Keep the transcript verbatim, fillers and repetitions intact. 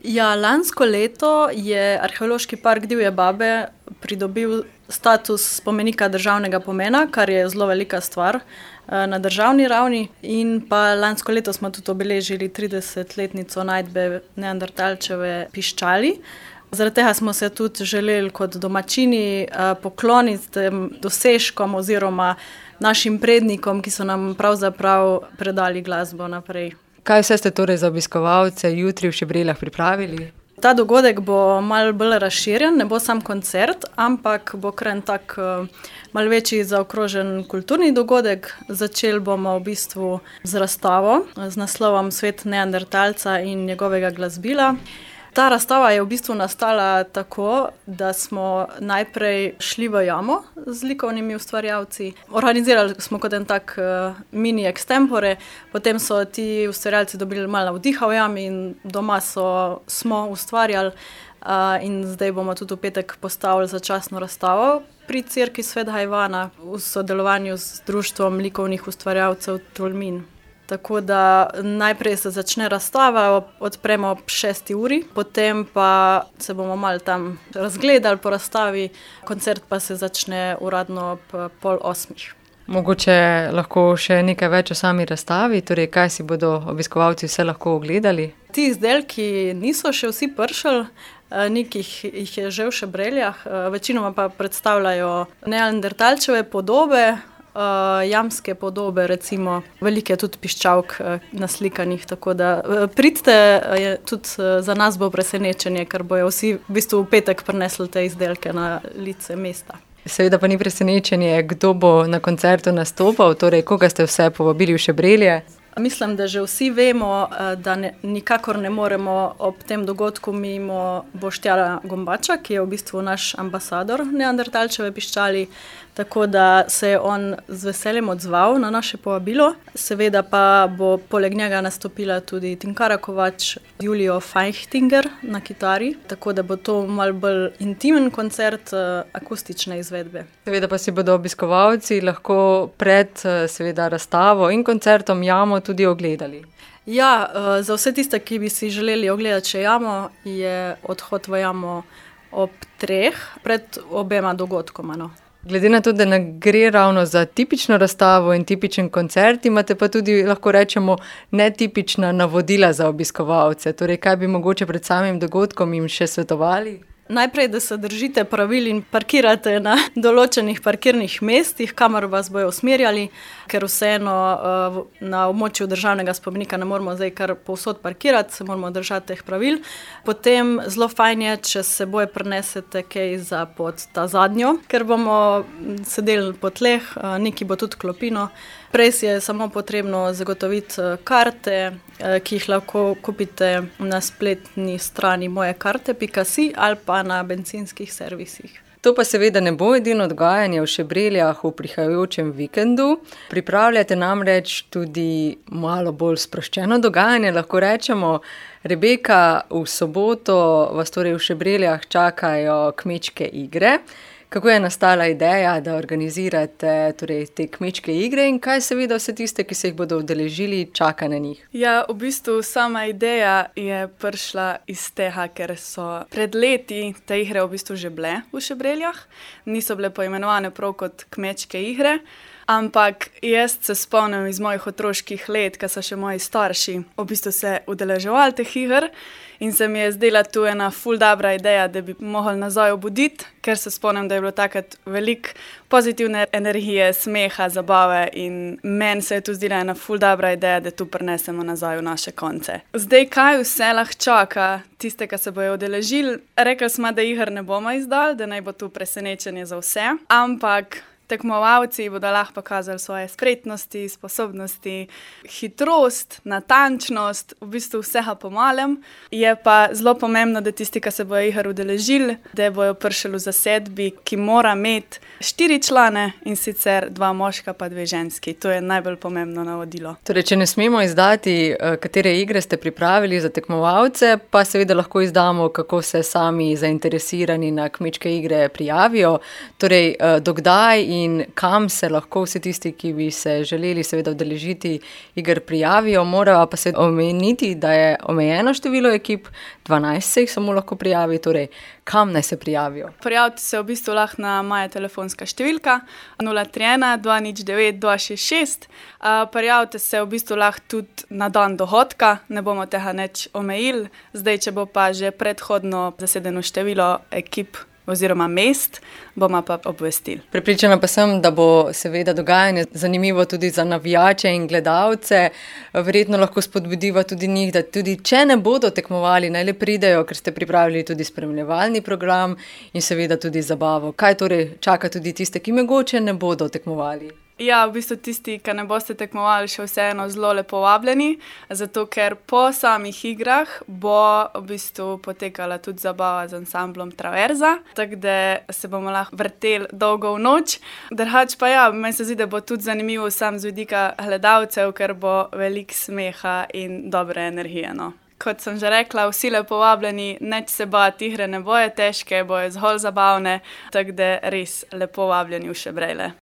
Ja, lansko leto je Arheološki park Divje Babe pridobil status spomenika državnega pomena, kar je zelo velika stvar na državni ravni. In pa lansko leto smo tudi obeležili tridesetletnico najdbe Neandertalčeve piščali. Zaradi tega smo se tudi želeli kot domačini pokloniti tem dosežkom oziroma našim prednikom, ki so nam pravzaprav predali glasbo naprej. Kaj vse ste torej za obiskovalce jutri v Šebreljah pripravili? Ta dogodek bo malo bolj razširjen, ne bo sam koncert, ampak bo kar en tak malo večji zaokrožen kulturni dogodek. Začeli bomo v bistvu z razstavo z naslovom Svet Neandertalca in njegovega glasbila. Ta razstava je v bistvu nastala tako, da smo najprej šli v jamo z likovnimi ustvarjalci. Organizirali smo kot en tak uh, mini extempore, potem so ti ustvarjalci dobili malo navdiha v jami in doma so, smo ustvarjali uh, in zdaj bomo tudi v petek postavili začasno razstavo pri Cerkvi Svetega Ivana v sodelovanju z Društvom likovnih ustvarjalcev Tolmin. Tako da najprej se začne razstava, odpremo ob šesti uri, potem pa se bomo malo tam razgledali po razstavi, koncert pa se začne uradno ob pol osmih. Mogoče lahko še nekaj več o sami razstavi, torej kaj si bodo obiskovalci vse lahko ogledali? Ti izdelki niso še vsi prišli, nekaj jih je že v Šebreljah, večinoma pa predstavljajo neandertalčeve podobe, Uh, jamske podobe, recimo, velike tudi piščalk uh, naslikanih, tako da uh, pridite, uh, tudi uh, za nas bo presenečenje, ker bojo vsi v bistvu v petek prinesli te izdelke na lice mesta. Seveda pa ni presenečenje, kdo bo na koncertu nastopal, torej koga ste vse povabili v Šebrelje? Mislim, da že vsi vemo, da ne, nikakor ne moremo ob tem dogodku mimo Boštjana Gombača, ki je v bistvu naš ambasador Neandertalčeve piščali, tako da se je on z veseljem odzval na naše povabilo. Seveda pa bo poleg njega nastopila tudi Tinkara Kovač, Julio Feinchtinger na kitari, tako da bo to malo bolj intimen koncert akustične izvedbe. Seveda pa si bodo obiskovalci lahko pred seveda razstavo in koncertom jamo tudi ogledali. Ja, za vse tiste, ki bi si želeli ogledati še jamo, je odhod v jamo ob treh pred obema dogodkoma. No. Glede na to, da ne gre ravno za tipično razstavo in tipičen koncert, imate pa tudi, lahko rečemo, netipična navodila za obiskovalce. Torej, kaj bi mogoče pred samim dogodkom jim še svetovali? Najprej, da se držite pravil in parkirate na določenih parkirnih mestih, kamor vas bojo usmerjali, ker vseeno na območju državnega spomenika ne moramo zdaj kar povsod parkirati, se moramo držati teh pravil. Potem zelo fajn je, če se boje prinesete kaj za pod ta zadnjo, ker bomo sedeli po tleh, nekaj bo tudi klopino. Prej si je samo potrebno zagotoviti karte, ki jih lahko kupite na spletni strani mojekarte pika si ali pa na bencinskih servisih. To pa seveda ne bo edino dogajanje v Šebreljah v prihajajočem vikendu. Pripravljate namreč tudi malo bolj sproščeno dogajanje, lahko rečemo. Rebeka, v soboto vas torej v Šebreljah čakajo kmečke igre. Kako je nastala ideja, da organizirate torej, te kmečke igre in kaj seveda vse tiste, ki se jih bodo udeležili, čaka na njih? Ja, v bistvu sama ideja je prišla iz tega, ker so pred leti te igre v bistvu že bile v Šebreljah. Niso bile poimenovane prav kot kmečke igre, ampak jaz se spomnim iz mojih otroških let, ko so še moji starši v bistvu se udeleževali teh iger. In se mi je zdela tu ena ful dobra ideja, da bi mogli nazaj obuditi, ker se spomnim, da je bilo takrat veliko pozitivne energije, smeha, zabave in meni se je tu zdela ena ful dobra ideja, da tu prinesemo nazaj v naše konce. Zdaj, kaj vse lahko čaka tiste, ki se bojo udeležili? Rekli smo, da iger ne bomo izdali, da naj bo tu presenečenje za vse, ampak tekmovalci bodo lahko pokazali svoje spretnosti, sposobnosti, hitrost, natančnost, v bistvu vsega po malem. Je pa zelo pomembno, da tisti, ki se bojo iger udeležili, da bojo prišli v zasedbi, ki mora imeti štiri člane in sicer dva moška pa dve ženski. To je najbolj pomembno navodilo. Torej, če ne smemo izdati, katere igre ste pripravili za tekmovalce, pa seveda lahko izdamo, kako se sami zainteresirani na kmečke igre prijavijo. Torej, dokdaj in in kam se lahko vsi tisti, ki bi se želeli seveda udeležiti iger, prijavijo. Morajo pa se omeniti, da je omejeno število ekip, dvanajst se jih samo lahko prijavi, torej kam naj se prijavijo? Prijavite se v bistvu lahko na moja telefonska številka nula tri ena dva nič devet dva šest šest. Uh, prijavite se v bistvu lahko tudi na dan dohodka, ne bomo tega nič omejili. Zdaj, če bo pa že predhodno zasedeno število ekip oziroma mest, bomo pa obvestili. Prepričana pa sem, da bo seveda dogajanje zanimivo tudi za navijače in gledalce. Verjetno lahko spodbudiva tudi njih, da tudi če ne bodo tekmovali, naj le pridejo, ker ste pripravili tudi spremljevalni program in seveda tudi zabavo. Kaj torej čaka tudi tiste, ki mogoče ne bodo tekmovali? Ja, v bistvu tisti, ki ne boste tekmovali, še vseeno zelo lepo vabljeni, zato ker po samih igrah bo v bistvu potekala tudi zabava z ansamblom Traverza, tako da se bomo lahko vrteli dolgo v noč. Drugače pa ja, meni se zdi, da bo tudi zanimivo sam z vidika gledalcev, ker bo veliko smeha in dobre energije, no. Kot sem že rekla, vsi lepo vabljeni, neč se bati, igre ne bojo težke, bojo zgolj zabavne, tako da res lepo vabljeni v Šebrejle.